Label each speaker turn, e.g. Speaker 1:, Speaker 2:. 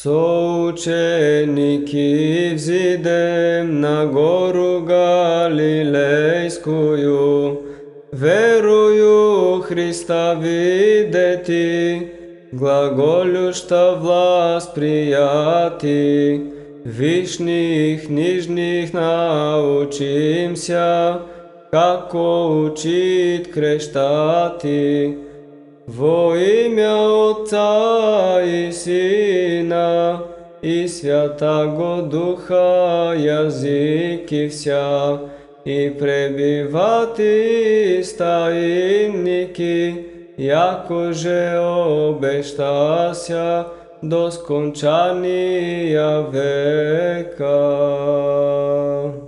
Speaker 1: Соученики взидем на гору Галилейскую, верую Христа видети, глаголю, что власть прияти, вишних нижних научимся, како учить крещати. Во имя Отца и Сина и Святаго Духа языки вся, и пребивати стаинники, яко же обещася до скончания века.